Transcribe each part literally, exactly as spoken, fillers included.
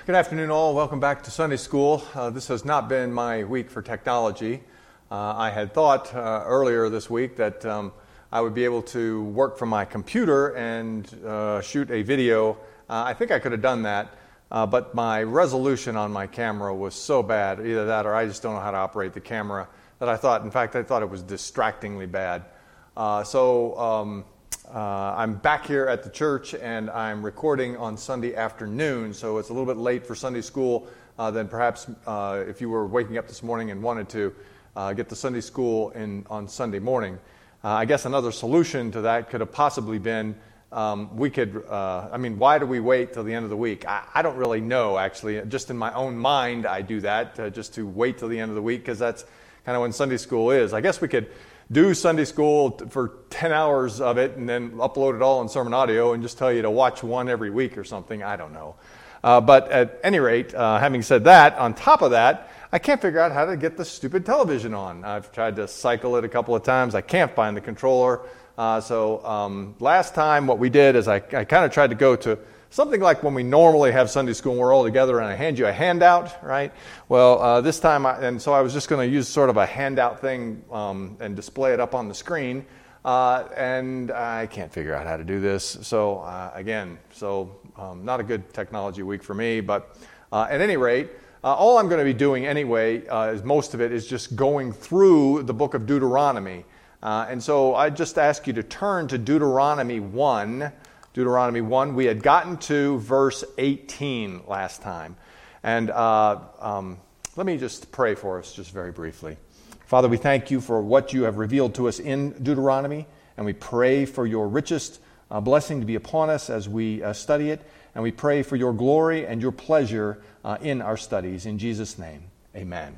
Good afternoon, all. Welcome back to Sunday School. Uh, this has not been my week for technology. Uh, I had thought uh, earlier this week that um, I would be able to work from my computer and uh, shoot a video. Uh, I think I could have done that, uh, but my resolution on my camera was so bad, either that or I just don't know how to operate the camera, that I thought, in fact, I thought it was distractingly bad. Uh, so um, uh, I'm back here at the church, and I'm recording on Sunday afternoon, so it's a little bit late for Sunday school. Uh, then perhaps uh, if you were waking up this morning and wanted to uh, get to Sunday school in on Sunday morning. Uh, I guess another solution to that could have possibly been um, we could, uh, I mean, why do we wait till the end of the week? I, I don't really know, actually. Just in my own mind, I do that, uh, just to wait till the end of the week, because that's kind of when Sunday school is. I guess we could do Sunday school t- for ten hours of it and then upload it all in sermon audio and just tell you to watch one every week or something. I don't know. Uh, but at any rate, uh, having said that, on top of that, I can't figure out how to get the stupid television on. I've tried to cycle it a couple of times. I can't find the controller. Uh, so um, last time what we did is I, I kind of tried to go to something like when we normally have Sunday school and we're all together and I hand you a handout, right? Well, uh, this time, I, and so I was just going to use sort of a handout thing um, and display it up on the screen. Uh, and I can't figure out how to do this. So uh, again, so um, not a good technology week for me. But uh, at any rate, uh, all I'm going to be doing anyway, uh, is most of it is just going through the book of Deuteronomy. Uh, and so I just ask you to turn to Deuteronomy one. Deuteronomy one. We had gotten to verse eighteen last time. And uh, um, let me just pray for us just very briefly. Father, we thank you for what you have revealed to us in Deuteronomy, and we pray for your richest uh, blessing to be upon us as we uh, study it, and we pray for your glory and your pleasure uh, in our studies. In Jesus' name, amen.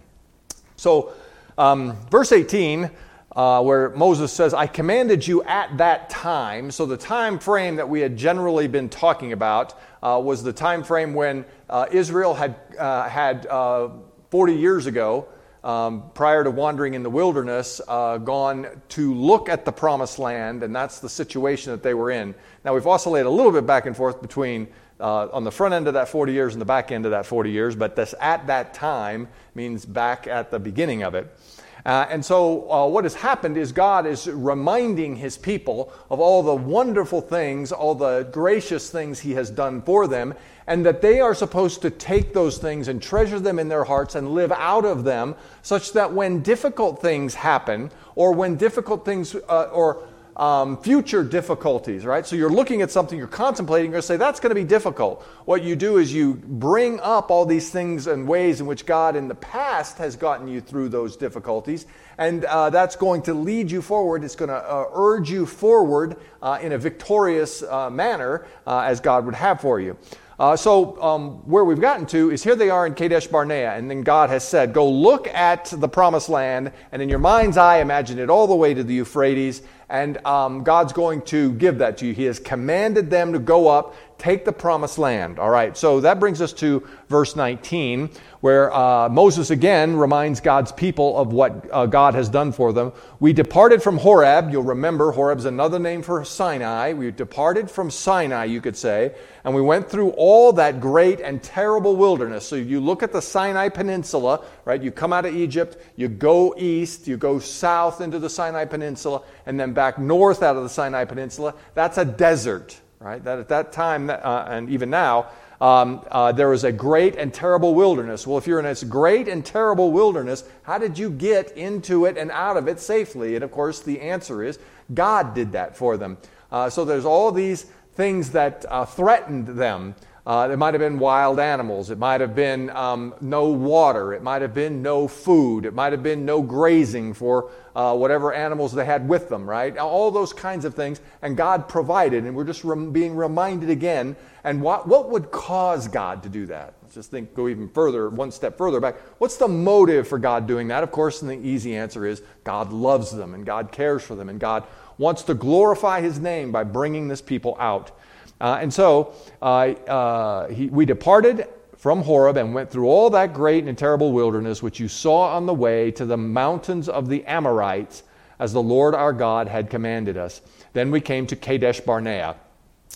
So, um, verse eighteen, uh, where Moses says, I commanded you at that time. So the time frame that we had generally been talking about uh, was the time frame when uh, Israel had, uh, had uh, forty years ago, Um, prior to wandering in the wilderness, uh, gone to look at the promised land, and that's the situation that they were in. Now, we've oscillated a little bit back and forth between uh, on the front end of that forty years and the back end of that forty years, but this at that time means back at the beginning of it. Uh, and so uh, what has happened is God is reminding his people of all the wonderful things, all the gracious things he has done for them, and that they are supposed to take those things and treasure them in their hearts and live out of them, such that when difficult things happen, or when difficult things, uh, or um, future difficulties, right? So you're looking at something, you're contemplating, you're going to say, that's going to be difficult. What you do is you bring up all these things and ways in which God in the past has gotten you through those difficulties, and uh, that's going to lead you forward. It's going to uh, urge you forward uh, in a victorious uh, manner uh, as God would have for you. Uh, so um, where we've gotten to is here they are in Kadesh Barnea, and then God has said, go look at the promised land, and in your mind's eye imagine it all the way to the Euphrates, and um, God's going to give that to you. He has commanded them to go up, take the promised land. All right, so that brings us to verse nineteen, where uh, Moses again reminds God's people of what uh, God has done for them. We departed from Horeb. You'll remember Horeb's another name for Sinai. We departed from Sinai, you could say, and we went through all that great and terrible wilderness. So you look at the Sinai Peninsula, right? You come out of Egypt, you go east, you go south into the Sinai Peninsula, and then back north out of the Sinai Peninsula. That's a desert, right? That at that time, uh, and even now, um, uh, there was a great and terrible wilderness. Well, if you're in this great and terrible wilderness, how did you get into it and out of it safely? And of course, the answer is God did that for them. Uh, so there's all these things that uh, threatened them. Uh, it might have been wild animals. It might have been um, no water. It might have been no food. It might have been no grazing for uh, whatever animals they had with them, right? All those kinds of things. And God provided. And we're just rem- being reminded again. And what, what would cause God to do that? Let's just think, go even further, one step further back. What's the motive for God doing that? Of course, and the easy answer is God loves them and God cares for them and God wants to glorify his name by bringing this people out. Uh, and so uh, uh, he, we departed from Horeb and went through all that great and terrible wilderness which you saw on the way to the mountains of the Amorites, as the Lord our God had commanded us. Then we came to Kadesh Barnea.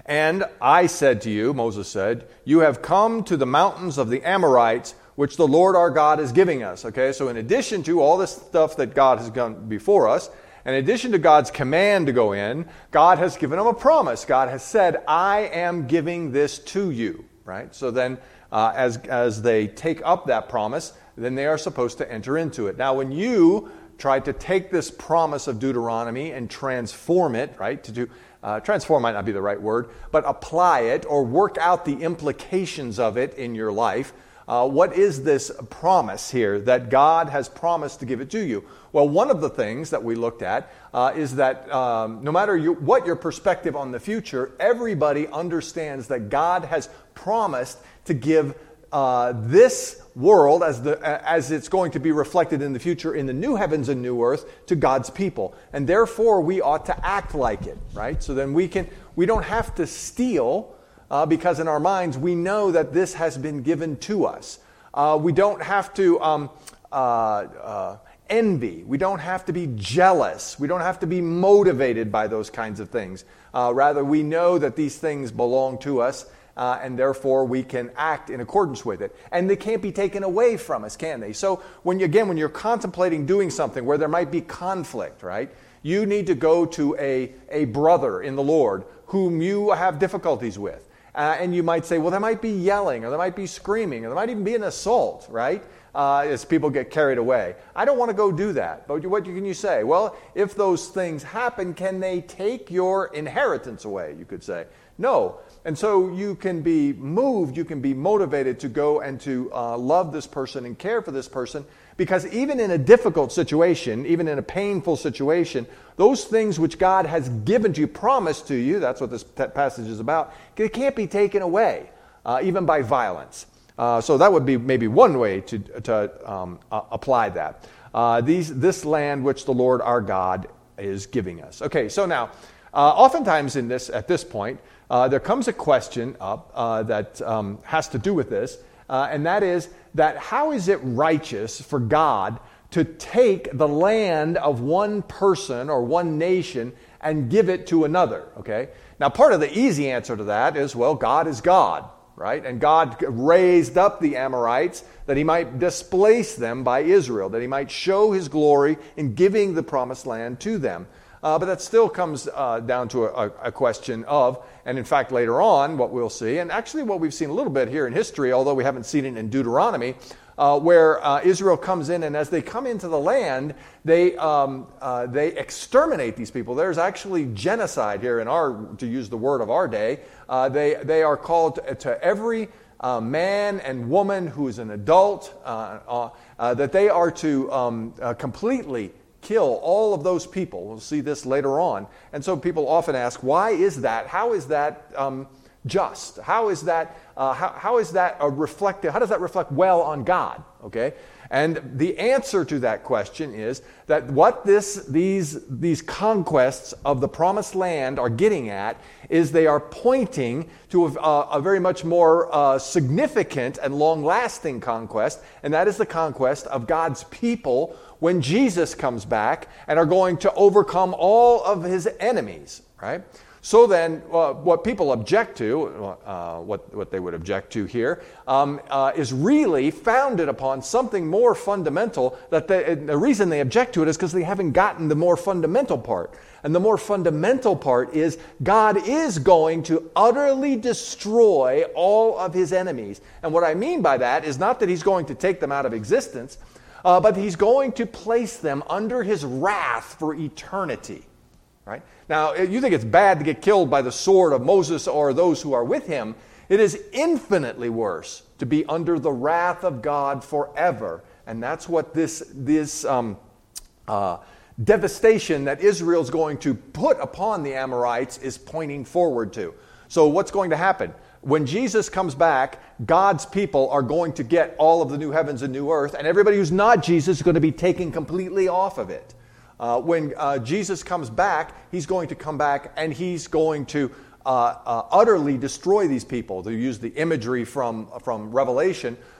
And I said to you, Moses said, you have come to the mountains of the Amorites, which the Lord our God is giving us. Okay, so in addition to all this stuff that God has done before us, in addition to God's command to go in, God has given them a promise. God has said, I am giving this to you, right? So then uh, as, as they take up that promise, then they are supposed to enter into it. Now, when you try to take this promise of Deuteronomy and transform it, right, to do, uh, transform might not be the right word, but apply it or work out the implications of it in your life, Uh, what is this promise here that God has promised to give it to you? Well, one of the things that we looked at uh, is that um, no matter you, what your perspective on the future, everybody understands that God has promised to give uh, this world, as the as it's going to be reflected in the future in the new heavens and new earth, to God's people, and therefore we ought to act like it, right? So then we can we don't have to steal. Uh, because in our minds, we know that this has been given to us. Uh, we don't have to um, uh, uh, envy. We don't have to be jealous. We don't have to be motivated by those kinds of things. Uh, rather, we know that these things belong to us, uh, and therefore we can act in accordance with it. And they can't be taken away from us, can they? So, when you, again, when you're contemplating doing something where there might be conflict, right? You need to go to a, a brother in the Lord whom you have difficulties with. Uh, and you might say, well, there might be yelling, or there might be screaming, or there might even be an assault, right? Uh, as people get carried away. I don't want to go do that. But what can you say? Well, if those things happen, can they take your inheritance away, you could say? No. And so you can be moved, you can be motivated to go and to uh, love this person and care for this person, because even in a difficult situation, even in a painful situation, those things which God has given to you, promised to you, that's what this passage is about, they can't be taken away, uh, even by violence. Uh, so that would be maybe one way to, to um, uh, apply that. Uh, these, this land which the Lord our God is giving us. Okay, so now, uh, oftentimes in this, at this point, uh, there comes a question up uh, that um, has to do with this, uh, and that is that how is it righteous for God to take the land of one person or one nation and give it to another, okay? Now, part of the easy answer to that is, well, God is God, right? And God raised up the Amorites that he might displace them by Israel, that he might show his glory in giving the promised land to them. Uh, but that still comes uh, down to a, a question of, and in fact later on what we'll see, and actually what we've seen a little bit here in history, although we haven't seen it in Deuteronomy, uh, where uh, Israel comes in, and as they come into the land, they um, uh, they exterminate these people. There's actually genocide here in our, to use the word of our day. Uh, they they are called to, to every uh, man and woman who is an adult uh, uh, uh, that they are to um, uh, completely kill all of those people. We'll see this later on. And so people often ask, why is that? How is that um, just? How is that, uh, how, how is that a reflective, how does that reflect well on God? Okay? And the answer to that question is that what this, these, these conquests of the promised land are getting at is they are pointing to a, a very much more uh, significant and long-lasting conquest, and that is the conquest of God's people when Jesus comes back and are going to overcome all of his enemies, right? So then, uh, what people object to, uh, what, what they would object to here, um, uh, is really founded upon something more fundamental. That they, the reason they object to it is because they haven't gotten the more fundamental part. And the more fundamental part is God is going to utterly destroy all of his enemies. And what I mean by that is not that he's going to take them out of existence, Uh, but he's going to place them under his wrath for eternity, right? Now, you think it's bad to get killed by the sword of Moses or those who are with him. It is infinitely worse to be under the wrath of God forever. And that's what this, this um, uh, devastation that Israel's going to put upon the Amorites is pointing forward to. So what's going to happen? When Jesus comes back, God's people are going to get all of the new heavens and new earth, and everybody who's not Jesus is going to be taken completely off of it. Uh, when uh, Jesus comes back, he's going to come back and he's going to uh, uh, utterly destroy these people. To use the imagery from, from Revelation,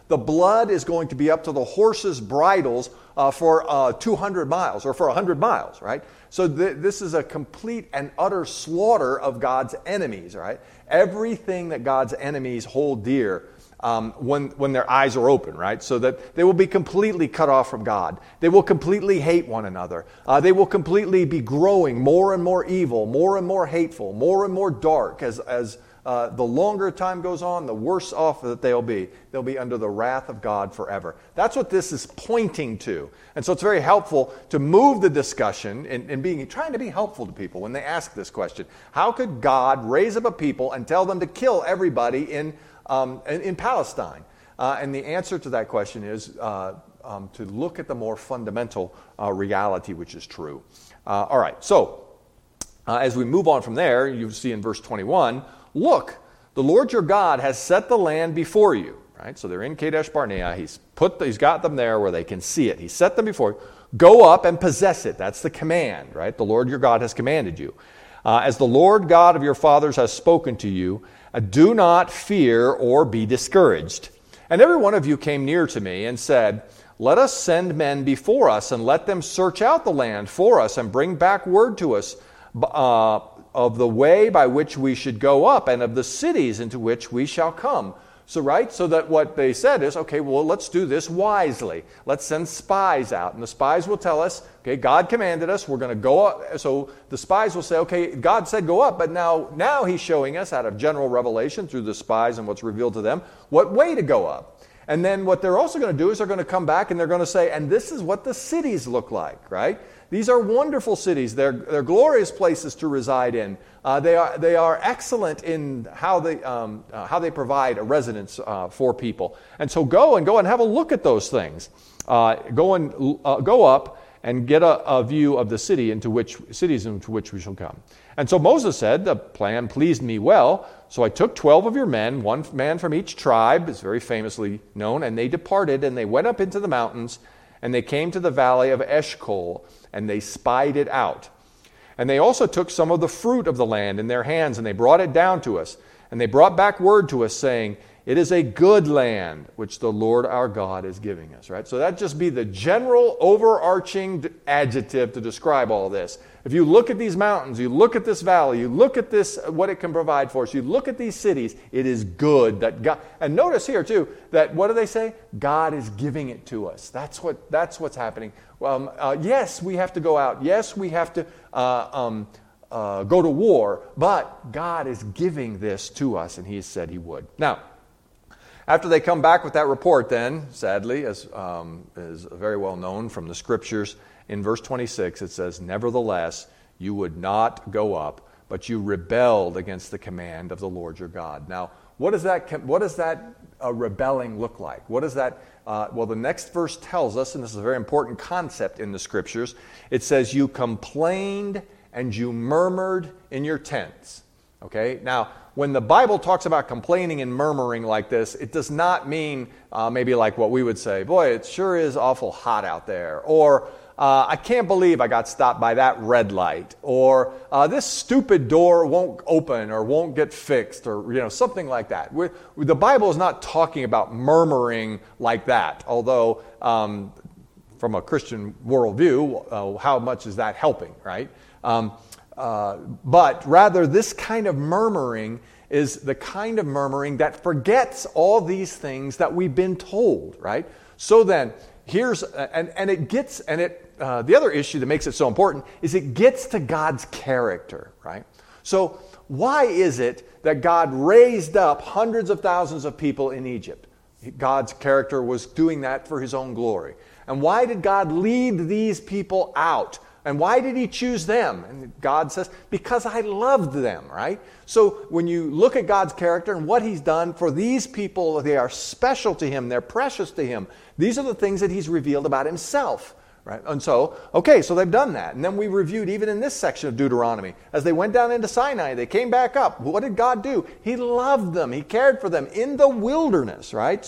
the blood is going to be up to the horses' bridles uh, for uh, two hundred miles or for one hundred miles, right? So th- this is a complete and utter slaughter of God's enemies, right? Everything that God's enemies hold dear um, when, when their eyes are open, right? So that they will be completely cut off from God. They will completely hate one another. Uh, they will completely be growing more and more evil, more and more hateful, more and more dark as as Uh, the longer time goes on, the worse off that they'll be. They'll be under the wrath of God forever. That's what this is pointing to. And so it's very helpful to move the discussion in, in being trying to be helpful to people when they ask this question. How could God raise up a people and tell them to kill everybody in, um, in, in Palestine? Uh, and the answer to that question is uh, um, to look at the more fundamental uh, reality, which is true. Uh, all right, so uh, as we move on from there, you see in verse twenty-one, look, the Lord your God has set the land before you. Right? So they're in Kadesh Barnea. He's put, the, he's got them there where they can see it. He set them before you. Go up and possess it. That's the command, right? The Lord your God has commanded you. Uh, as the Lord God of your fathers has spoken to you, uh, do not fear or be discouraged. And every one of you came near to me and said, let us send men before us and let them search out the land for us and bring back word to us uh, of the way by which we should go up and of the cities into which we shall come. So, right, so that what they said is, okay, well, let's do this wisely. Let's send spies out. And the spies will tell us, okay, God commanded us, we're going to go up. So the spies will say, okay, God said go up, but now, now he's showing us out of general revelation through the spies and what's revealed to them, what way to go up. And then what they're also going to do is they're going to come back and they're going to say, and this is what the cities look like, right? These are wonderful cities. They're, they're glorious places to reside in. Uh, they are they are excellent in how they um, uh, how they provide a residence uh, for people. And so go and go and have a look at those things. Uh, go and uh, go up and get a, a view of the city into which cities into which we shall come. And so Moses said, the plan pleased me well. So I took twelve of your men, one man from each tribe, is very famously known, and they departed and they went up into the mountains and they came to the valley of Eshcol and they spied it out. And they also took some of the fruit of the land in their hands, and they brought it down to us. And they brought back word to us, saying, it is a good land which the Lord our God is giving us. Right? So that'd just be the general overarching adjective to describe all this. If you look at these mountains, you look at this valley, you look at this, what it can provide for us, you look at these cities, it is good that God, and notice here too, that what do they say? God is giving it to us. That's what, that's what's happening. Um, uh, yes, we have to go out. Yes, we have to uh, um, uh, go to war, but God is giving this to us, and he has said he would. Now, after they come back with that report then, sadly, as um, is very well known from the scriptures, in verse twenty-six it says, nevertheless, you would not go up, but you rebelled against the command of the Lord your God. Now, what does that, what does that uh, rebelling look like? What does that, uh, well, the next verse tells us, and this is a very important concept in the scriptures, it says, you complained and you murmured in your tents. Okay, now, when the Bible talks about complaining and murmuring like this, it does not mean uh, maybe like what we would say, boy, it sure is awful hot out there, or uh, I can't believe I got stopped by that red light, or uh, this stupid door won't open or won't get fixed, or you know something like that. We're, the Bible is not talking about murmuring like that, although um, from a Christian worldview, uh, how much is that helping, right? Um, Uh, but rather, this kind of murmuring is the kind of murmuring that forgets all these things that we've been told, right? So then, here's, and, and it gets, and it, uh, the other issue that makes it so important is it gets to God's character, right? So, why is it that God raised up hundreds of thousands of people in Egypt? God's character was doing that for his own glory. And why did God lead these people out? And why did he choose them? And God says, because I loved them, right? So when you look at God's character and what he's done for these people, they are special to him, they're precious to him. These are the things that he's revealed about himself, right? And so, okay, so they've done that. And then we reviewed even in this section of Deuteronomy, as they went down into Sinai, they came back up. What did God do? He loved them. He cared for them in the wilderness, right? So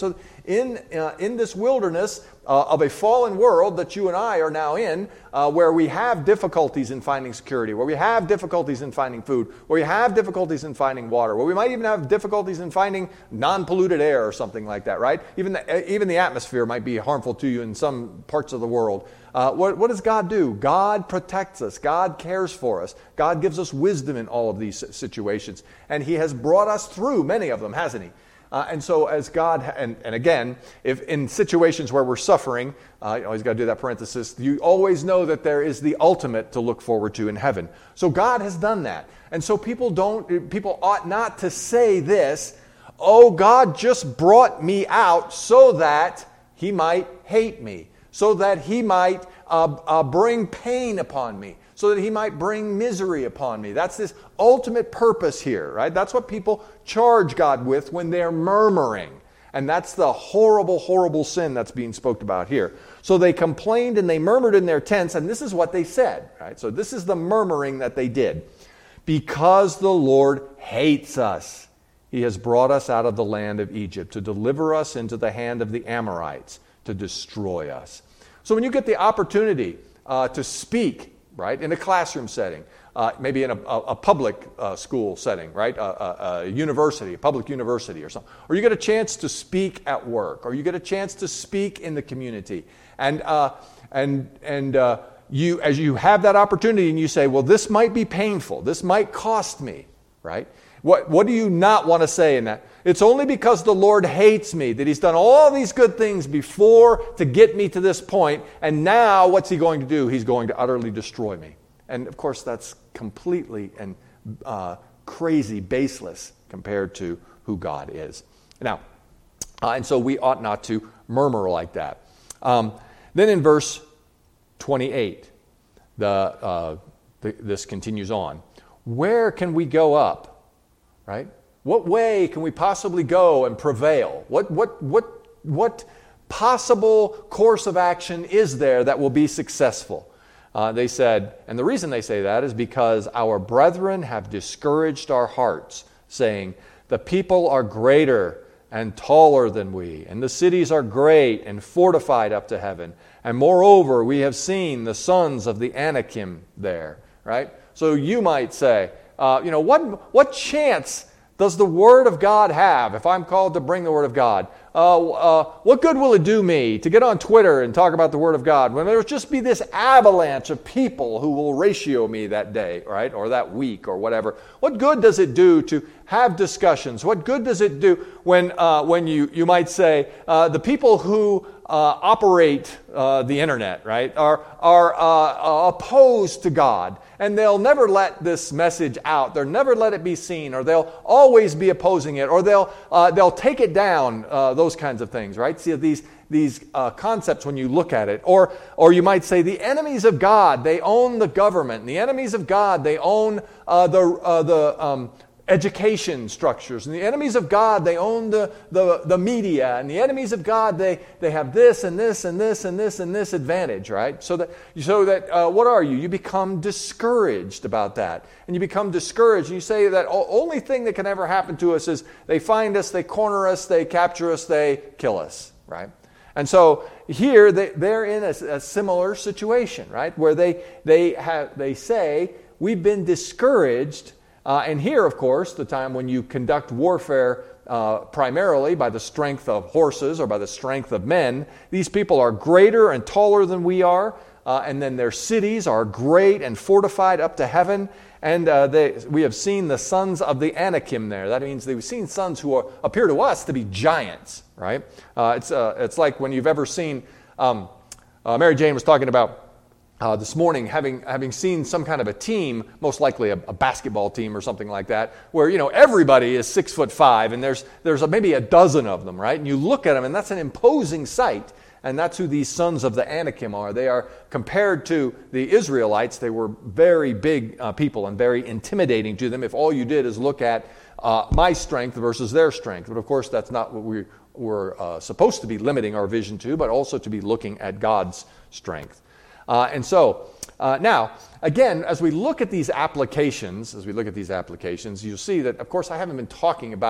in, uh, in this wilderness uh, of a fallen world that you and I are now in, uh, where we have difficulties in finding security, where we have difficulties in finding food, where we have difficulties in finding water, where we might even have difficulties in finding non-polluted air or something like that, right? Even the, even the atmosphere might be harmful to you in some parts of the world. Uh, what, what does God do? God protects us. God cares for us. God gives us wisdom in all of these situations. And He has brought us through many of them, hasn't He? Uh, and so as God, and, and again, if in situations where we're suffering, uh, you always got to do that parenthesis, you always know that there is the ultimate to look forward to in heaven. So God has done that. And so people don't, people ought not to say this, oh, God just brought me out so that He might hate me, so that He might uh, uh, bring pain upon me, so that He might bring misery upon me. That's this ultimate purpose here, right? That's what people charge God with when they're murmuring. And that's the horrible, horrible sin that's being spoken about here. So they complained and they murmured in their tents, and this is what they said, right? So this is the murmuring that they did. Because the Lord hates us, He has brought us out of the land of Egypt to deliver us into the hand of the Amorites, to destroy us. So when you get the opportunity uh, to speak, right, in a classroom setting, uh, maybe in a, a, a public uh, school setting, right, a, a, a university, a public university or something, or you get a chance to speak at work, or you get a chance to speak in the community, and uh, and and uh, you, as you have that opportunity, and you say, well, this might be painful, this might cost me, right? What what do you not want to say in that? It's only because the Lord hates me that He's done all these good things before to get me to this point, and now what's He going to do? He's going to utterly destroy me. And of course, that's completely and uh, crazy, baseless compared to who God is. Now, uh, and so we ought not to murmur like that. Um, then in verse twenty-eight, the, uh, the this continues on. Where can we go up? Right? What way can we possibly go and prevail? What what what what possible course of action is there that will be successful? Uh, they said, and the reason they say that is because our brethren have discouraged our hearts, saying, the people are greater and taller than we, and the cities are great and fortified up to heaven. And moreover, we have seen the sons of the Anakim there. Right? So you might say, uh, you know, what what chance does the Word of God have if I'm called to bring the Word of God? Uh, uh, what good will it do me to get on Twitter and talk about the Word of God when there'll just be this avalanche of people who will ratio me that day, right, or that week or whatever? What good does it do to have discussions? What good does it do when uh, when you, you might say uh, the people who uh, operate uh, the internet, right, are, are uh, opposed to God, and they'll never let this message out. They'll never let it be seen, or they'll always be opposing it, or they'll uh, they'll take it down. Uh, those kinds of things, right? See these these uh, concepts when you look at it, or or you might say the enemies of God, they own the government. And the enemies of God, they own uh, the uh, the um, education structures, and the enemies of God, they own the, the, the media, and the enemies of God, they, they have this and this and this and this and this advantage, right? So that, so that uh, what are you? You become discouraged about that, and you become discouraged, and you say that the only thing that can ever happen to us is they find us, they corner us, they capture us, they kill us, right? And so here they, they're in a, a similar situation, right? Where they they have they say, we've been discouraged. Uh, and here, of course, the time when you conduct warfare uh, primarily by the strength of horses or by the strength of men, these people are greater and taller than we are, uh, and then their cities are great and fortified up to heaven. And uh, they, we have seen the sons of the Anakim there. That means we've seen sons who are, appear to us to be giants, right? Uh, it's uh, it's like when you've ever seen, um, uh, Mary Jane was talking about Uh, this morning, having having seen some kind of a team, most likely a, a basketball team or something like that, where you know everybody is six foot five, and there's there's a, maybe a dozen of them, right? And you look at them, and that's an imposing sight, and that's who these sons of the Anakim are. They are compared to the Israelites. They were very big uh, people and very intimidating to them. If all you did is look at uh, my strength versus their strength, but of course that's not what we were uh, supposed to be limiting our vision to, but also to be looking at God's strength. Uh, and so, uh, now, again, as we look at these applications, as we look at these applications, you'll see that, of course, I haven't been talking about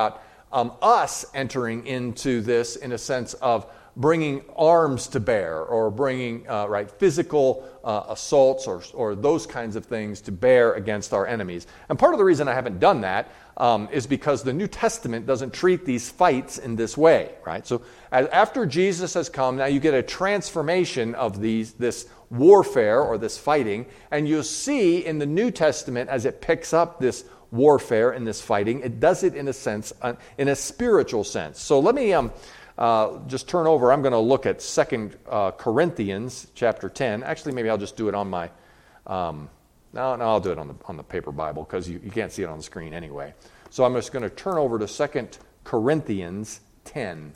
um, us entering into this in a sense of bringing arms to bear, or bringing uh, right physical uh, assaults, or or those kinds of things to bear against our enemies. And part of the reason I haven't done that um, is because the New Testament doesn't treat these fights in this way, right? So as, after Jesus has come, now you get a transformation of these this warfare or this fighting, and you'll see in the New Testament as it picks up this warfare and this fighting, it does it in a sense, uh, in a spiritual sense. So let me um. Uh, just turn over. I'm going to look at Second uh, Corinthians chapter ten. Actually, maybe I'll just do it on my, um, no, no, I'll do it on the on the paper Bible, because you, you can't see it on the screen anyway. So I'm just going to turn over to Second Corinthians ten.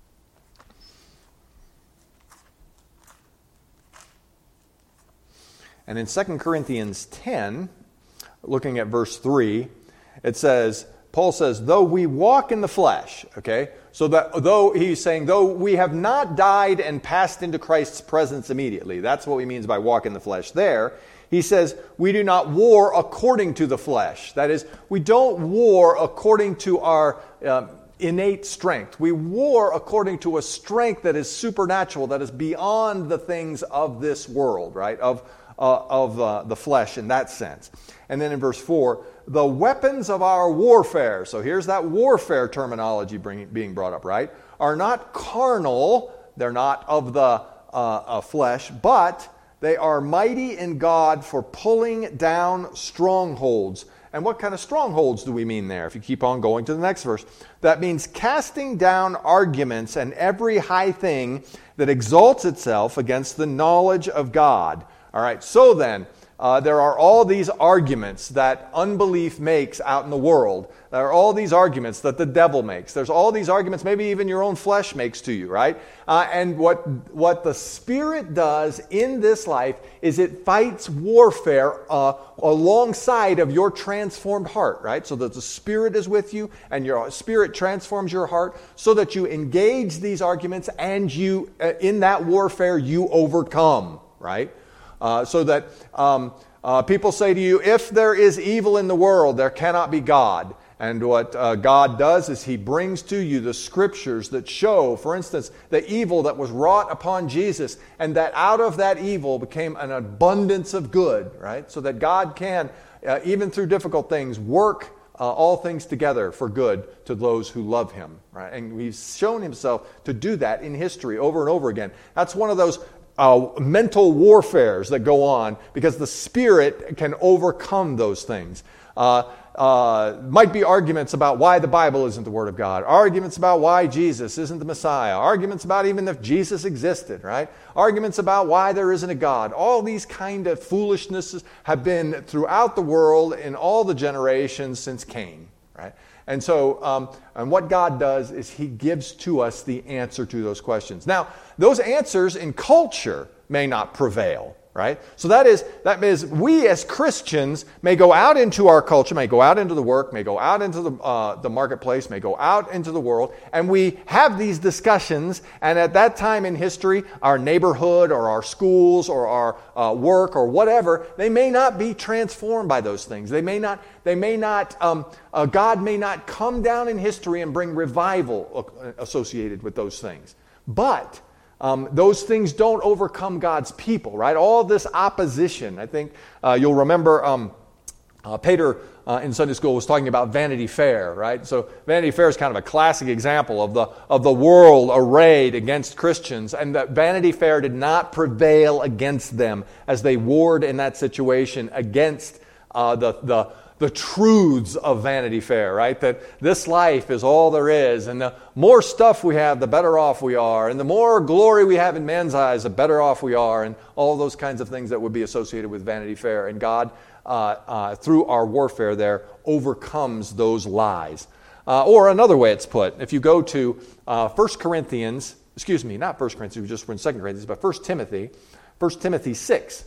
And in Second Corinthians ten, looking at verse three, it says, Paul says, though we walk in the flesh, okay? So that though he's saying, though we have not died and passed into Christ's presence immediately, that's what he means by walk in the flesh there. He says, we do not war according to the flesh. That is, we don't war according to our um, innate strength. We war according to a strength that is supernatural, that is beyond the things of this world, right? Of Uh, of uh, the flesh in that sense. And then in verse four, the weapons of our warfare, so here's that warfare terminology bring, being brought up, right? Are not carnal, they're not of the uh, of flesh, but they are mighty in God for pulling down strongholds. And what kind of strongholds do we mean there? If you keep on going to the next verse, that means casting down arguments and every high thing that exalts itself against the knowledge of God. All right, so then, uh, there are all these arguments that unbelief makes out in the world. There are all these arguments that the devil makes. There's all these arguments, maybe even your own flesh makes to you, right? Uh, and what what the Spirit does in this life is it fights warfare uh, alongside of your transformed heart, right? So that the Spirit is with you, and your Spirit transforms your heart so that you engage these arguments, and you, uh, in that warfare, you overcome, right? Uh, so that um, uh, people say to you, if there is evil in the world, there cannot be God. And what uh, God does is He brings to you the scriptures that show, for instance, the evil that was wrought upon Jesus, and that out of that evil became an abundance of good, right? So that God can, uh, even through difficult things, work uh, all things together for good to those who love Him, right? And He's shown Himself to do that in history over and over again. That's one of those Uh, mental warfares that go on, because the Spirit can overcome those things. Uh, uh, might be arguments about why the Bible isn't the Word of God, arguments about why Jesus isn't the Messiah, arguments about even if Jesus existed, right? Arguments about why there isn't a God. All these kind of foolishnesses have been throughout the world in all the generations since Cain, right? And so, um, and what God does is He gives to us the answer to those questions. Now, those answers in culture may not prevail, right? So that is, that means we as Christians may go out into our culture, may go out into the work, may go out into the uh, the marketplace, may go out into the world, and we have these discussions, and at that time in history, our neighborhood or our schools or our uh, work or whatever, they may not be transformed by those things. They may not, they may not, um, uh, God may not come down in history and bring revival associated with those things. But Um, those things don't overcome God's people, right? All this opposition. I think uh, you'll remember um, uh, Peter uh, in Sunday school was talking about Vanity Fair, right? So Vanity Fair is kind of a classic example of the of the world arrayed against Christians, and that Vanity Fair did not prevail against them as they warred in that situation against uh, the the. the truths of Vanity Fair, right? That this life is all there is, and the more stuff we have, the better off we are, and the more glory we have in man's eyes, the better off we are, and all those kinds of things that would be associated with Vanity Fair. And God, uh, uh, through our warfare there, overcomes those lies. Uh, or another way it's put, if you go to uh, First Corinthians, excuse me, not First Corinthians, we just were in Second Corinthians, but First Timothy, First Timothy six.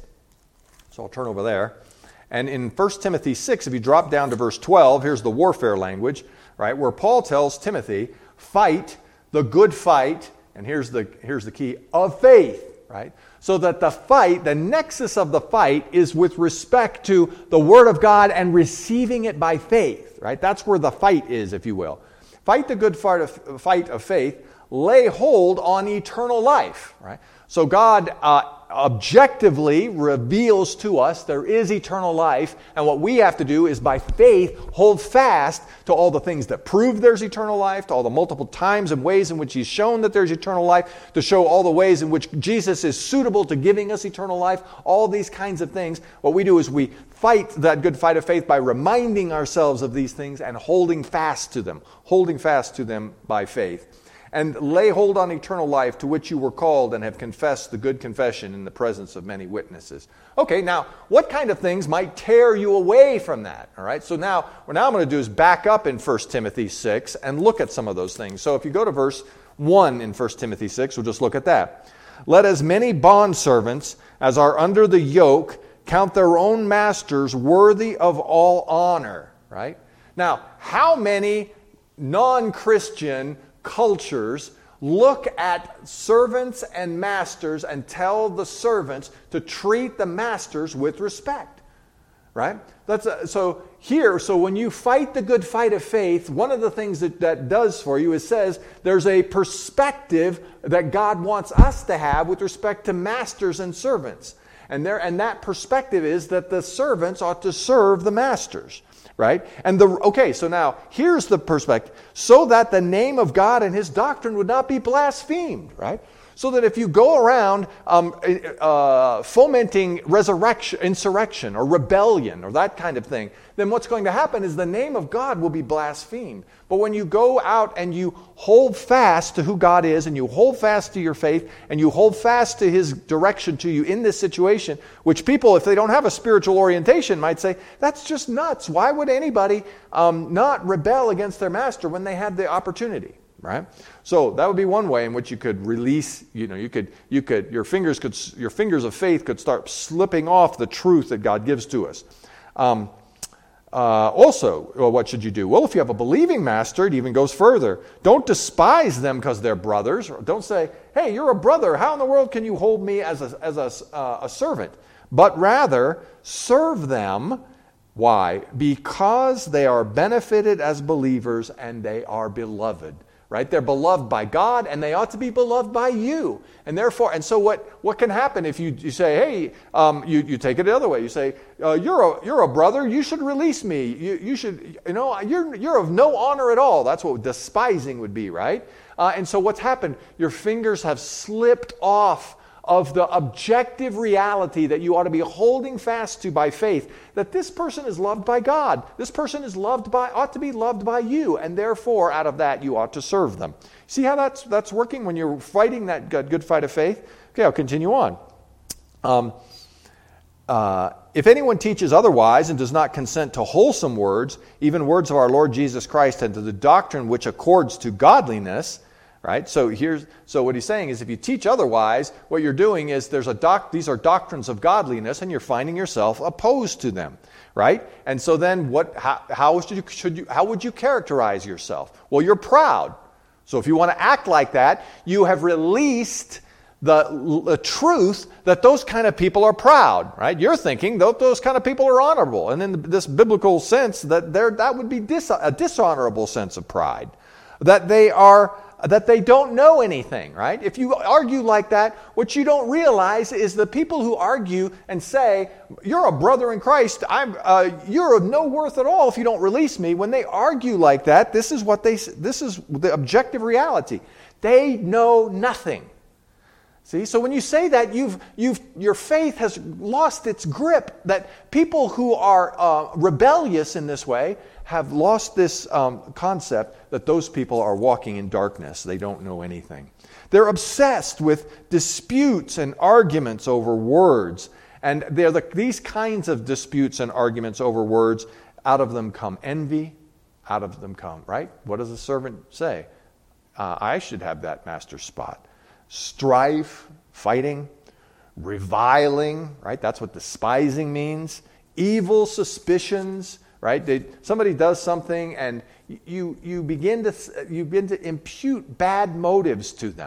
So I'll turn over there. And in First Timothy six, if you drop down to verse twelve, here's the warfare language, right, where Paul tells Timothy, fight the good fight, and here's the here's the key, of faith, right? So that the fight, the nexus of the fight is with respect to the Word of God and receiving it by faith, right? That's where the fight is, if you will. fight the good fight of, fight of faith, lay hold on eternal life, right? So God uh, objectively reveals to us there is eternal life, and what we have to do is by faith hold fast to all the things that prove there's eternal life, to all the multiple times and ways in which He's shown that there's eternal life, to show all the ways in which Jesus is suitable to giving us eternal life, all these kinds of things. What we do is we fight that good fight of faith by reminding ourselves of these things and holding fast to them, holding fast to them by faith. And lay hold on eternal life, to which you were called and have confessed the good confession in the presence of many witnesses. Okay, now, what kind of things might tear you away from that? All right, so now, what now I'm going to do is back up in First Timothy six and look at some of those things. So if you go to verse one in First Timothy six, we'll just look at that. Let as many bondservants as are under the yoke count their own masters worthy of all honor. Right? Now, how many non-Christian cultures look at servants and masters and tell the servants to treat the masters with respect, right? That's a, so here, so when you fight the good fight of faith, one of the things that that does for you is says there's a perspective that God wants us to have with respect to masters and servants. And there, and that perspective is that the servants ought to serve the masters. Right? And the okay, so now here's the perspective. So that the name of God and His doctrine would not be blasphemed, right? So that if you go around um, uh, fomenting resurrection, insurrection or rebellion or that kind of thing, then what's going to happen is the name of God will be blasphemed. But when you go out and you hold fast to who God is, and you hold fast to your faith, and you hold fast to His direction to you in this situation, which people, if they don't have a spiritual orientation, might say, that's just nuts. Why would anybody um, not rebel against their master when they had the opportunity? Right? So that would be one way in which you could release, you know, you could, you could, your fingers could, your fingers of faith could start slipping off the truth that God gives to us. Um, uh, also, well, what should you do? Well, if you have a believing master, it even goes further. Don't despise them because they're brothers. Don't say, hey, you're a brother. How in the world can you hold me as a, as a, uh, a servant? But rather, serve them. Why? Because they are benefited as believers and they are beloved. Right? They're beloved by God, and they ought to be beloved by you. And therefore, and so what, what can happen if you, you say, hey, um, you, you take it the other way. You say, uh, you're a you're a brother, you should release me. You you should, you know, you're you're of no honor at all. That's what despising would be, right? Uh, and so what's happened? Your fingers have slipped off of the objective reality that you ought to be holding fast to by faith, that this person is loved by God. This person is loved by, ought to be loved by you, and therefore, out of that, you ought to serve them. See how that's that's working when you're fighting that good, good fight of faith? Okay, I'll continue on. Um, uh, if anyone teaches otherwise and does not consent to wholesome words, even words of our Lord Jesus Christ, and to the doctrine which accords to godliness. Right? So here's so what he's saying is if you teach otherwise, what you're doing is there's a doc these are doctrines of godliness, and you're finding yourself opposed to them. Right? And so then what how, how should you should you how would you characterize yourself? Well, you're proud. So if you want to act like that, you have released the, the truth that those kind of people are proud, right? You're thinking that those kind of people are honorable, and in this biblical sense that they're, that would be dis, a dishonorable sense of pride, that they are that they don't know anything, right? If you argue like that, what you don't realize is the people who argue and say, you're a brother in Christ, I'm, uh, you're of no worth at all if you don't release me. When they argue like that, this is what they, this is the objective reality. They know nothing. See, so when you say that, you've, you've, your faith has lost its grip, that people who are uh, rebellious in this way have lost this um, concept that those people are walking in darkness. They don't know anything. They're obsessed with disputes and arguments over words. And they're the, these kinds of disputes and arguments over words, out of them come envy, out of them come, right? What does the servant say? Uh, I should have that master's spot. Strife, fighting, reviling, right? That's what despising means. Evil suspicions, right? They, somebody does something and you you begin to you begin to impute bad motives to them,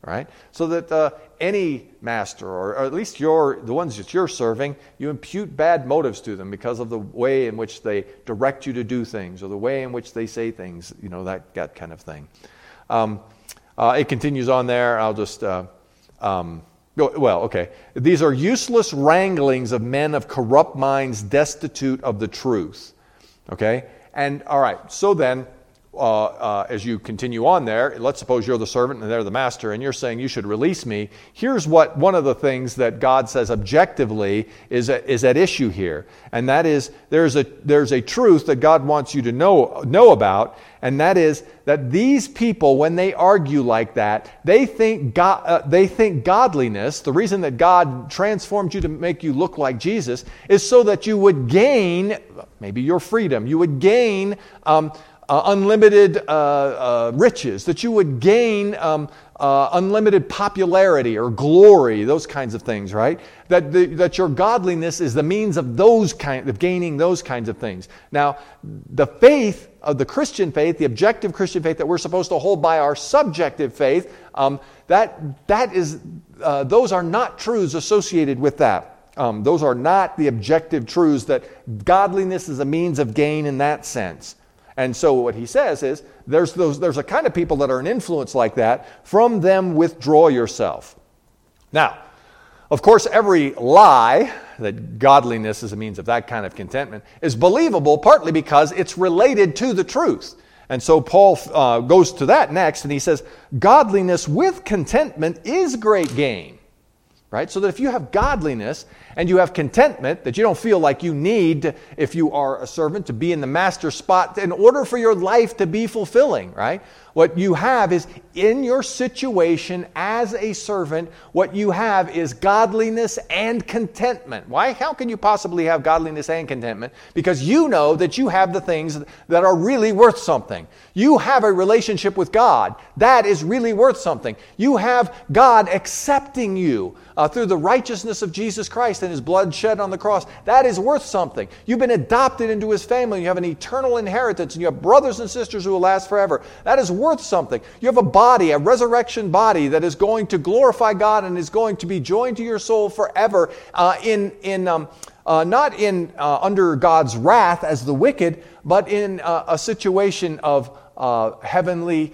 right? So that uh, any master, or, or at least your the ones that you're serving, you impute bad motives to them because of the way in which they direct you to do things, or the way in which they say things, you know, that, that kind of thing. Um, uh, it continues on there. I'll just, uh, um, go, well, okay. These are useless wranglings of men of corrupt minds, destitute of the truth. Okay? And, all right, so then, Uh, uh, as you continue on there, let's suppose you're the servant and they're the master, and you're saying you should release me. Here's what one of the things that God says objectively is a, is at issue here, and that is there's a there's a truth that God wants you to know know about, and that is that these people, when they argue like that, they think God, uh, they think godliness. The reason that God transformed you to make you look like Jesus is so that you would gain maybe your freedom, you would gain. Um, Uh, unlimited uh, uh, riches, that you would gain um, uh, unlimited popularity or glory, those kinds of things, right? That the, that your godliness is the means of those kind of gaining those kinds of things. Now, the faith of the Christian faith, the objective Christian faith that we're supposed to hold by our subjective faith, um, that that is uh, those are not truths associated with that. Um, those are not the objective truths that godliness is a means of gain in that sense. And so what he says is, there's those, there's a kind of people that are an influence like that. From them withdraw yourself. Now, of course, every lie that godliness is a means of that kind of contentment is believable, partly because it's related to the truth. And so Paul uh, goes to that next, and he says, godliness with contentment is great gain. Right? So that if you have godliness and you have contentment, that you don't feel like you need, if you are a servant, to be in the master spot in order for your life to be fulfilling, right? What you have is, in your situation as a servant, what you have is godliness and contentment. Why? How can you possibly have godliness and contentment? Because you know that you have the things that are really worth something. You have a relationship with God. That is really worth something. You have God accepting you uh, through the righteousness of Jesus Christ and His blood shed on the cross. That is worth something. You've been adopted into His family. You have an eternal inheritance, and you have brothers and sisters who will last forever. That is worth something. You have a body, a resurrection body that is going to glorify God and is going to be joined to your soul forever, uh, in in um, uh, not in uh, under God's wrath as the wicked, but in uh, a situation of uh, heavenly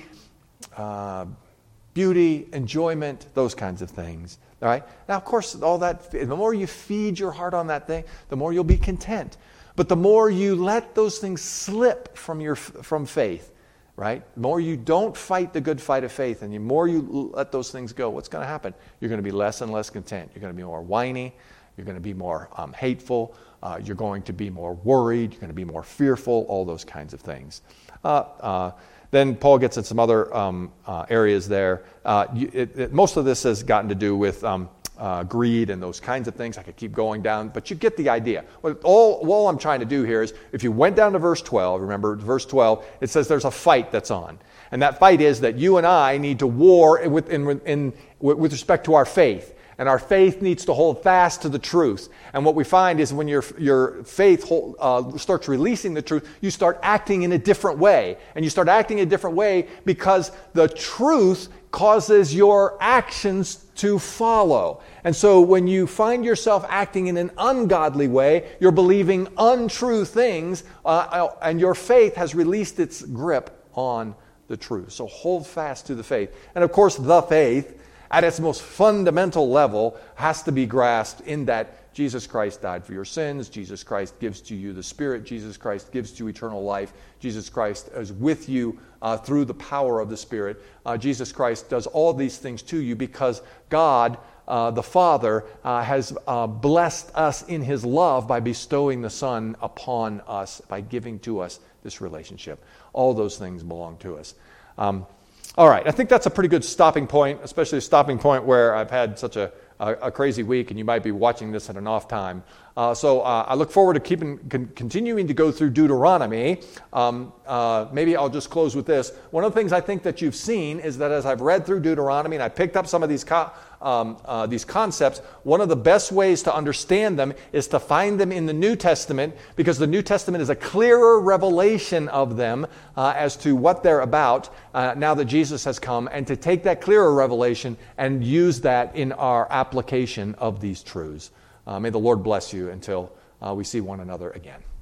uh, beauty, enjoyment, those kinds of things. All right. Now, of course, all that, the more you feed your heart on that thing, the more you'll be content. But the more you let those things slip from your from faith, right? The more you don't fight the good fight of faith, and the more you let those things go, what's going to happen? You're going to be less and less content. You're going to be more whiny. You're going to be more um, hateful. Uh, you're going to be more worried. You're going to be more fearful. All those kinds of things. Uh, uh, Then Paul gets in some other um, uh, areas there. Uh, you, it, it, most of this has gotten to do with um, uh, greed and those kinds of things. I could keep going down, but you get the idea. What, all, all I'm trying to do here is, if you went down to verse twelve, remember verse twelve, it says there's a fight that's on. And that fight is that you and I need to war with, in, in, with respect to our faith. And our faith needs to hold fast to the truth. And what we find is, when your your faith hold, uh, starts releasing the truth, you start acting in a different way. And you start acting in a different way because the truth causes your actions to follow. And so when you find yourself acting in an ungodly way, you're believing untrue things, uh, and your faith has released its grip on the truth. So hold fast to the faith. And of course, the faith, at its most fundamental level, has to be grasped in that Jesus Christ died for your sins. Jesus Christ gives to you the Spirit. Jesus Christ gives to you eternal life. Jesus Christ is with you uh, through the power of the Spirit. Uh, Jesus Christ does all these things to you because God, uh, the Father, uh, has uh, blessed us in His love by bestowing the Son upon us, by giving to us this relationship. All those things belong to us. Um, All right, I think that's a pretty good stopping point, especially a stopping point where I've had such a, a, a crazy week, and you might be watching this at an off time. Uh, so uh, I look forward to keeping con- continuing to go through Deuteronomy. Um, uh, maybe I'll just close with this. One of the things I think that you've seen is that as I've read through Deuteronomy and I picked up some of these co- um, uh, these concepts, one of the best ways to understand them is to find them in the New Testament, because the New Testament is a clearer revelation of them uh, as to what they're about uh, now that Jesus has come, and to take that clearer revelation and use that in our application of these truths. Uh, may the Lord bless you until uh, we see one another again.